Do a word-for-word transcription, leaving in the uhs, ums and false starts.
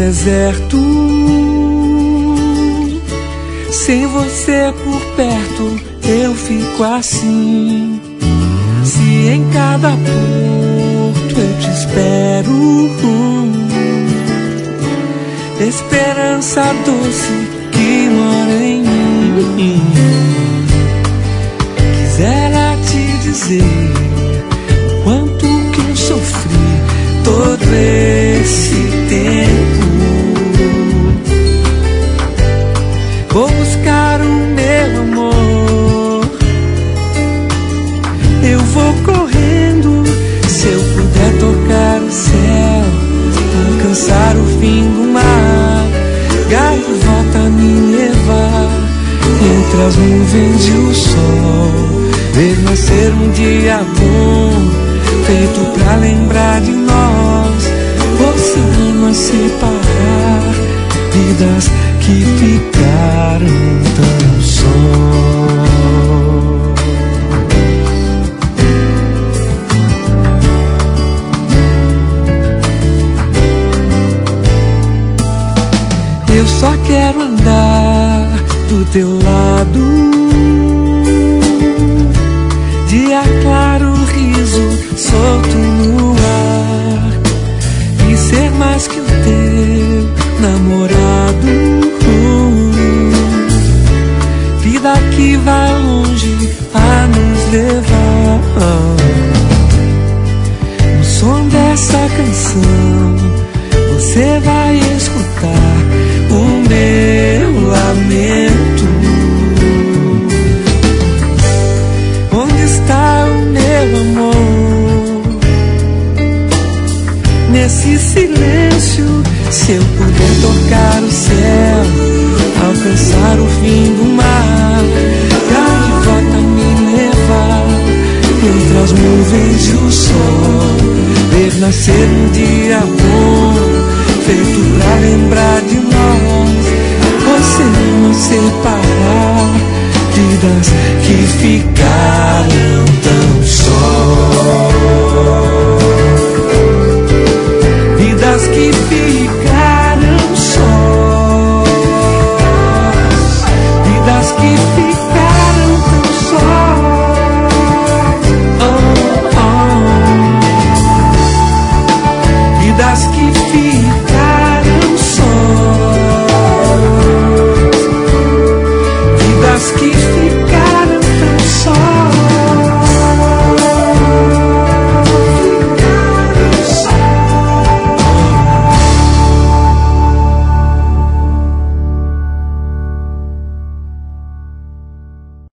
deserto. Sem você por perto eu fico assim. Se em cada porto eu te espero, esperança doce que mora em mim. Quisera te dizer o quanto que eu sofri todo esse tempo. Vou buscar o meu amor, eu vou correndo. Se eu puder tocar o céu, alcançar o fim do mar, gaivota me levar entre as nuvens e o sol, ver nascer um dia bom, feito pra lembrar de nós. Oceano a separar, vidas que ficaram tão só. Eu só quero andar do teu lado, dia claro, riso solto no ar, e ser mais que o teu namorado. Vida que vai longe a nos levar. No som dessa canção você vai escutar o meu lamento. Onde está o meu amor? Nesse silêncio, se eu puder tocar o céu, alcançar o fim do mar, gaivota me levar entre as nuvens e o sol, ver nascer um dia bom, feito pra lembrar de nós. Oceano a separar, vidas